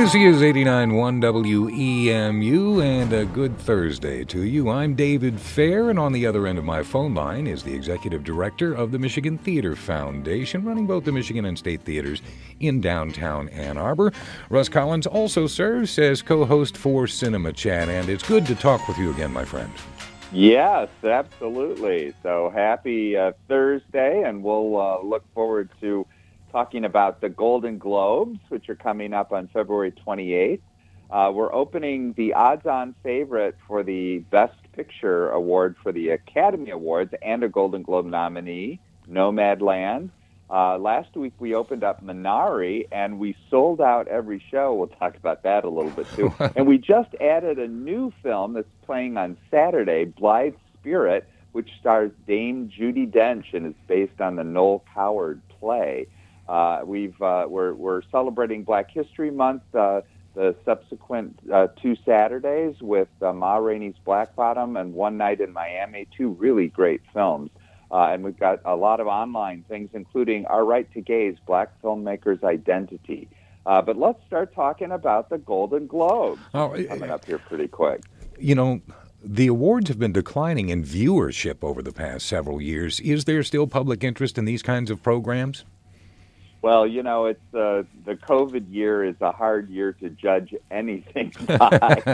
This is 89.1 WEMU, and a good Thursday to you. I'm David Fair, and on the other end of my phone line is the Executive Director of the Michigan Theater Foundation, running both the Michigan and State Theaters in downtown Ann Arbor. Russ Collins also serves as co-host for Cinema Chat, and it's good to talk with you again, my friend. Yes, absolutely. So happy Thursday, and we'll look forward to talking about the Golden Globes, which are coming up on February 28th. We're opening the odds-on favorite for the Best Picture award for the Academy Awards and a Golden Globe nominee, Nomadland. Last week we opened up Minari, and we sold out every show. We'll talk about that a little bit, too. And we just added a new film that's playing on Saturday, Blithe Spirit, which stars Dame Judi Dench and is based on the Noel Coward play. We're celebrating Black History Month, the subsequent 2 Saturdays with Ma Rainey's Black Bottom and One Night in Miami, 2 really great films. And we've got a lot of online things, including Our Right to Gaze, Black Filmmakers' Identity. But let's start talking about the Golden Globes coming up here pretty quick. You know, the awards have been declining in viewership over the past several years. Is there still public interest in these kinds of programs? Well, you know, it's the COVID year is a hard year to judge anything by,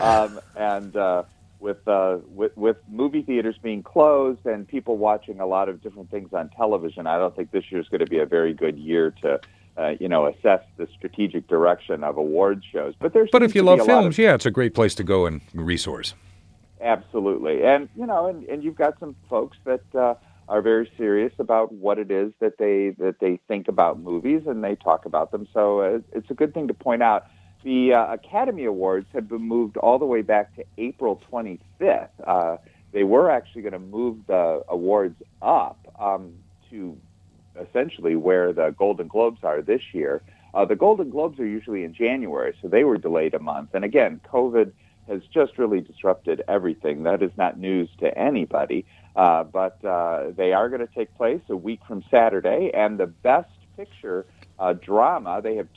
with movie theaters being closed and people watching a lot of different things on television, I don't think this year is going to be a very good year to, assess the strategic direction of awards shows. But if you love films, it's a great place to go and resource. Absolutely, and and you've got some folks that are very serious about what it is that they think about movies, and they talk about them. So it's a good thing to point out. The Academy Awards have been moved all the way back to April 25th. They were actually going to move the awards up to essentially where the Golden Globes are this year. The Golden Globes are usually in January, so they were delayed a month. And again, COVID has just really disrupted everything. That is not news to anybody. But they are going to take place a week from Saturday, and the Best Picture drama, they have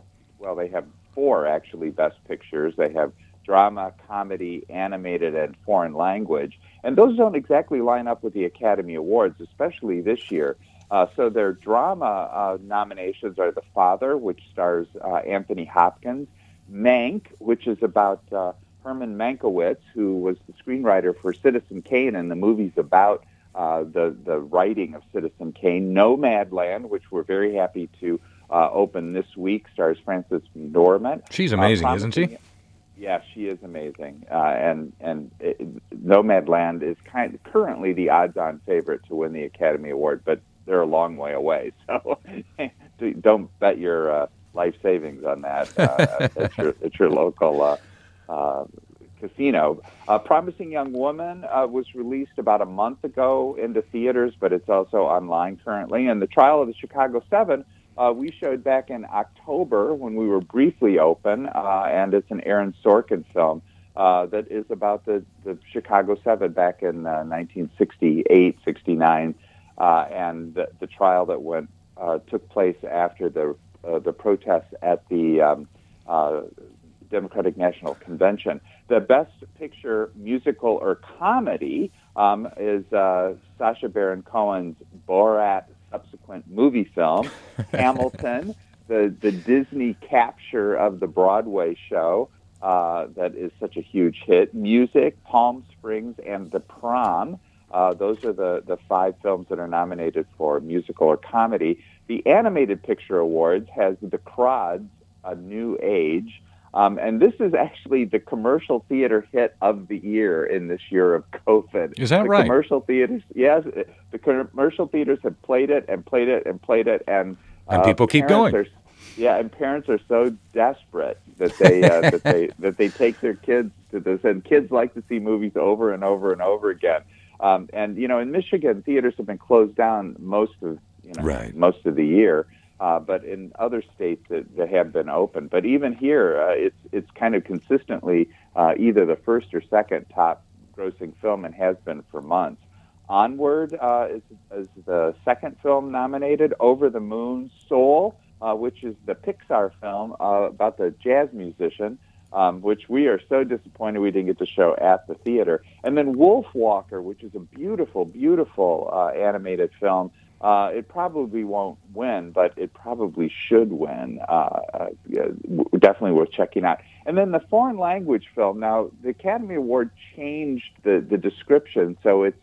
4 actually Best Pictures. They have drama, comedy, animated, and foreign language. And those don't exactly line up with the Academy Awards, especially this year. So their drama nominations are The Father, which stars Anthony Hopkins, Mank, which is about Herman Mankiewicz, who was the screenwriter for Citizen Kane, and the movie's about the writing of Citizen Kane. Nomadland, which we're very happy to open this week, stars Frances McDormand. She's amazing, isn't she? Yeah, she is amazing. And Nomadland is currently the odds-on favorite to win the Academy Award, but they're a long way away. So don't bet your life savings on that at your local casino. Promising Young Woman was released about a month ago into theaters, but it's also online currently. And The Trial of the Chicago 7, we showed back in October when we were briefly open, and it's an Aaron Sorkin film that is about the Chicago 7 back in 1968, 69, and the trial that took place after the protests at the Democratic National Convention. The Best Picture musical or comedy is Sacha Baron Cohen's Borat subsequent movie film, Hamilton, the Disney capture of the Broadway show that is such a huge hit, Music, Palm Springs, and The Prom. Those are the 5 films that are nominated for musical or comedy. The Animated Picture Awards has The Croods, A New Age, and this is actually the commercial theater hit of the year in this year of COVID. Is that right? Commercial theaters, yes. The commercial theaters have played it and played it and played it, and people keep going. And parents are so desperate that they that they take their kids to this, and kids like to see movies over and over and over again. And in Michigan, theaters have been closed down most of the year. But in other states that have been open. But even here, it's kind of consistently either the first or second top grossing film and has been for months. Onward is the second film nominated. Over the Moon, Soul, which is the Pixar film about the jazz musician, which we are so disappointed we didn't get to show at the theater. And then Wolfwalker, which is a beautiful, beautiful animated film. It probably won't win, but it probably should win. Definitely worth checking out. And then the foreign language film. Now, the Academy Award changed the description, so it's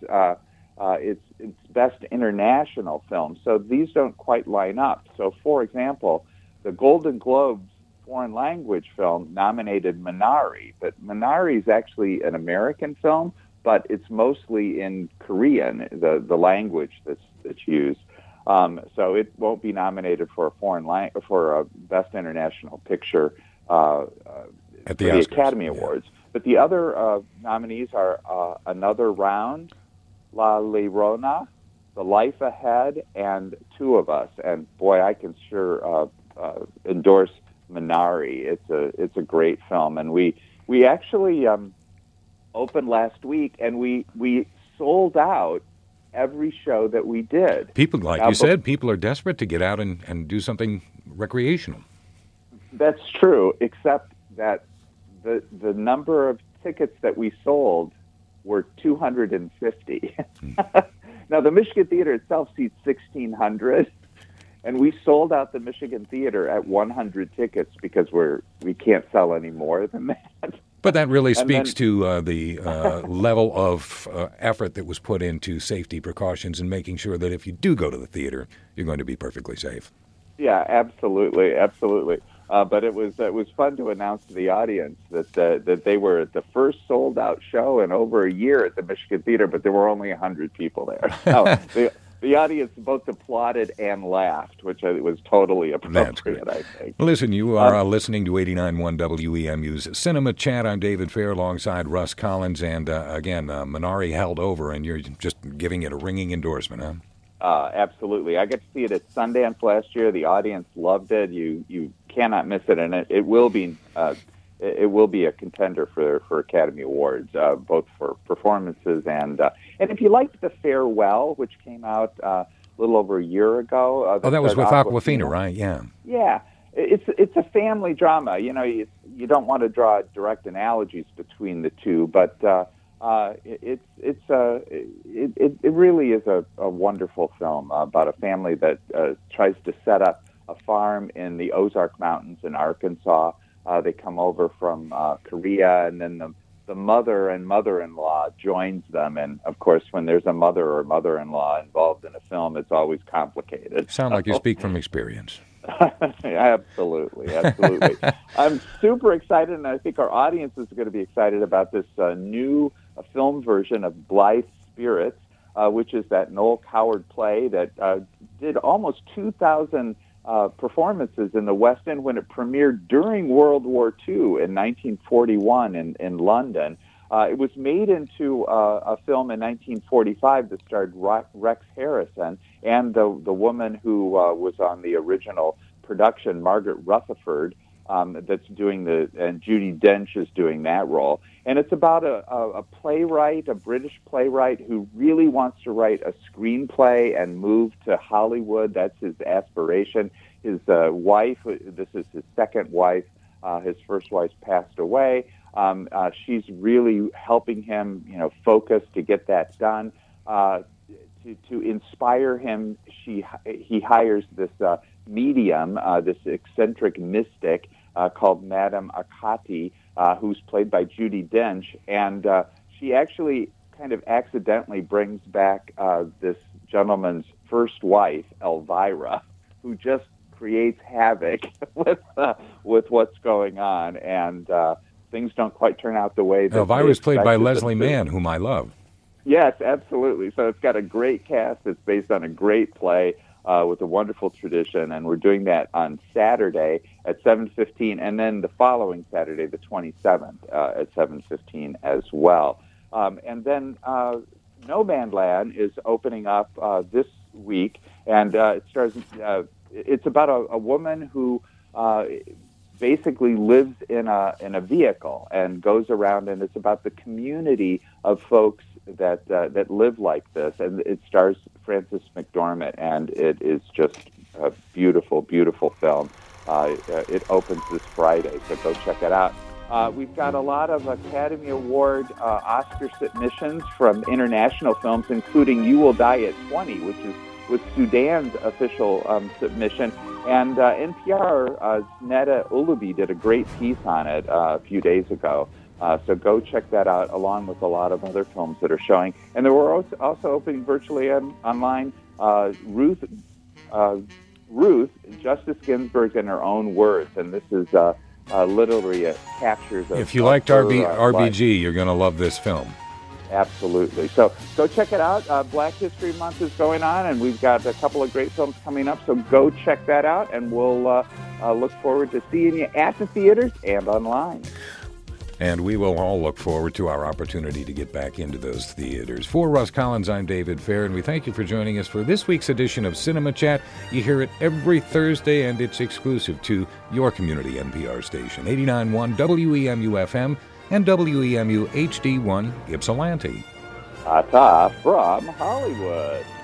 Best International Film. So these don't quite line up. So, for example, the Golden Globes foreign language film nominated Minari, but Minari is actually an American film, but it's mostly in Korean, the language that's used. So it won't be nominated for a Best International Picture at the Academy Awards. But the other nominees are Another Round, La Llorona, The Life Ahead, and Two of Us. And boy, I can sure endorse Minari. It's a great film, and we actually opened last week, and we sold out every show that we did. People, like you said, people are desperate to get out and do something recreational. That's true, except that the number of tickets that we sold were 250. Now, the Michigan Theater itself seats 1,600, and we sold out the Michigan Theater at 100 tickets because we can't sell any more than that. But that really speaks to the level of effort that was put into safety precautions and making sure that if you do go to the theater, you're going to be perfectly safe. Yeah, absolutely. But it was fun to announce to the audience that they were at the first sold out show in over a year at the Michigan Theater, but there were only 100 people there. So the audience both applauded and laughed, which was totally appropriate, I think. Listen, you are listening to 89.1 WEMU's Cinema Chat. I'm David Fair alongside Russ Collins. And again, Minari held over, and you're just giving it a ringing endorsement, huh? Absolutely. I got to see it at Sundance last year. The audience loved it. You cannot miss it, and it will be a contender for Academy Awards, both for performances and if you liked The Farewell, which came out a little over a year ago. That was with Awkwafina, right? Yeah. Yeah. It's a family drama. You know, you don't want to draw direct analogies between the two, but it really is a wonderful film about a family that tries to set up a farm in the Ozark Mountains in Arkansas. They come over from Korea, and then the mother and mother-in-law joins them. And, of course, when there's a mother or mother-in-law involved in a film, it's always complicated. Sound like you speak from experience. Absolutely. I'm super excited, and I think our audience is going to be excited about this new film version of Blithe Spirits, which is that Noel Coward play that did almost 2,000 performances in the West End when it premiered during World War II in 1941 in London. It was made into a film in 1945 that starred Rex Harrison and the woman who was on the original production, Margaret Rutherford, that's doing and Judi Dench is doing that role. And it's about a playwright, a British playwright, who really wants to write a screenplay and move to Hollywood. That's his aspiration. His wife, this is his second wife, his first wife passed away. She's really helping him, focus to get that done. To inspire him, he hires this medium, this eccentric mystic called Madame Arcati, who's played by Judi Dench, and she actually kind of accidentally brings back this gentleman's first wife, Elvira, who just creates havoc with what's going on, and things don't quite turn out the way that Elvira's played by Leslie Mann, whom I love. Yes, absolutely. So it's got a great cast. It's based on a great play with a wonderful tradition, and we're doing that on Saturday at 7:15, and then the following Saturday, the 27th, at 7:15 as well. And then No Man's Land is opening up this week, and it stars. It's about a woman who basically lives in a vehicle and goes around, and it's about the community of folks that live like this. And it stars Frances McDormand, and it is just a beautiful, beautiful film. It opens this Friday, so go check it out. We've got a lot of Academy Award Oscar submissions from international films, including You Will Die at 20, which was Sudan's official submission. And NPR, Neda Ulubi did a great piece on it a few days ago. So go check that out, along with a lot of other films that are showing. And we're also opening virtually online Ruth, Justice Ginsburg in Her Own Words. And this is literally captures of If you liked RBG, you're going to love this film. Absolutely. So go check it out. Black History Month is going on, and we've got a couple of great films coming up. So go check that out, and we'll look forward to seeing you at the theaters and online. And we will all look forward to our opportunity to get back into those theaters. For Russ Collins, I'm David Fair, and we thank you for joining us for this week's edition of Cinema Chat. You hear it every Thursday, and it's exclusive to your community NPR station, 89.1 WEMU-FM and WEMU HD1 Ypsilanti. Ta-ta from Hollywood.